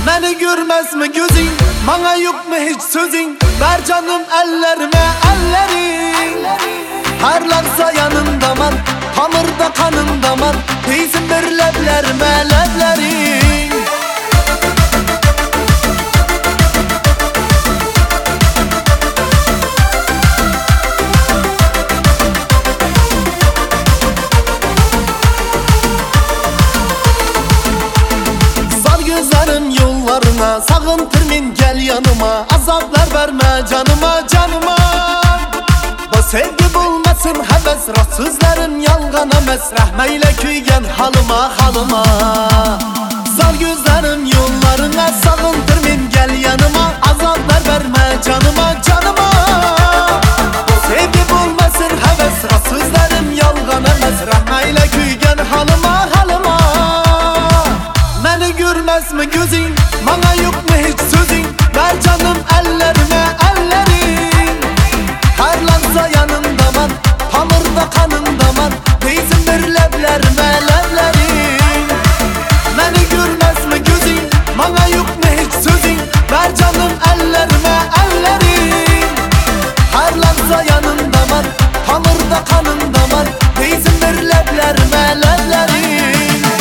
Beni görmez mi gözün? Bana yok mu hiç sözün? Ver canım ellerime ellerin. Harlansa yanındaman, hamurda kanındaman. Teyzim bir leblerime leblerin. Gözlerim yollarına sağıntır min gel yanıma. Azaplar verme canıma canıma. Bu sevgi bulmasın heves, rastsızların yalgan emes. Rahmeyle köygen halıma halıma. Zar gözlerim yollarına sağıntır min gel yanıma. Azaplar verme canıma canıma. Bu sevgi bulmasın heves, rastsızların yalgan emes. Rahmeyle köygen halıma halıma. Beni görmez mi gözün? Bana yok mu hiç sözün? Ver canım ellerime ellerin. Harlansa yanındaman, hamurda kanındaman. Teyzim bir leblerime leblerin. Beni görmez mi gözün? Bana yok mu hiç sözün? Ver canım ellerime ellerin. Harlansa yanındaman, hamurda kanındaman. Teyzim bir leblerime leblerin.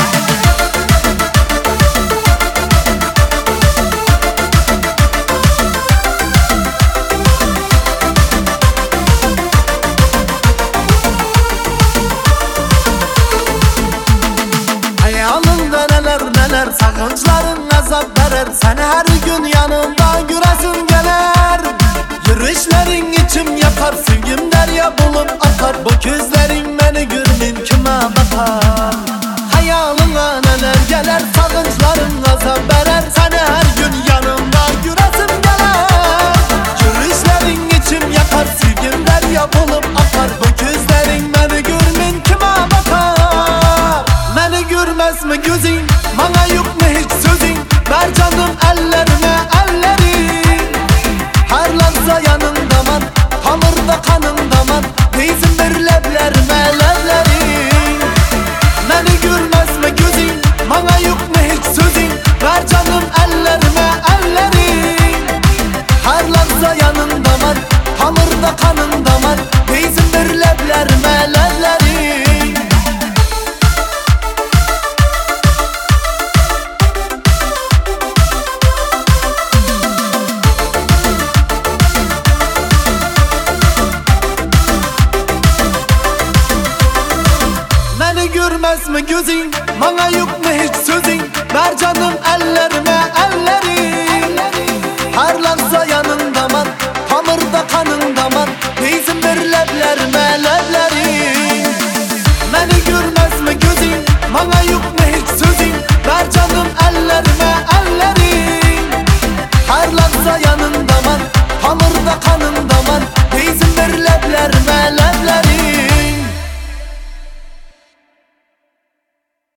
Hayalında neler neler, sakınçların azap verer. Sen her gün yanımda göresin gelir. Yürüyüşlerin içim yakar, sevgim derya bulup akar. Bu gözlerin beni görmeyin kime bakar. Hayalına neler gelir, sakınçların azap verer. Sen her gün yanımda göresin gelir. Yürüyüşlerin içim yakar, sevgim derya bulup akar. Bu gözlerin beni görmeyin kime bakar. Beni görmez mi gözün? Bana yok mu hiç sözün? Ver canım ellerime ellerin. Harlansa yanındaman, hamurda kanındaman. Teyzim bir leblerime leblerin. Beni görmez mi gözün? Bana yok mu hiç sözün? Ver canım ellerime ellerin. Harlansa yanındaman, hamurda kanındaman. Teyzim bir leblerime leblerin. Beni görmez mi gözün? Bana yok mu hiç sözün? Ver canım ellerime ellerin. Harlansa yanındaman, hamurda kanındaman. Teyzim bir leblerime leblerin. Beni görmez mi gözün? Bana yok mu hiç sözün? Ver canım ellerime ellerin. Harlansa yanındaman, hamurda kanındaman. Teyzim bir leblerime leblerin.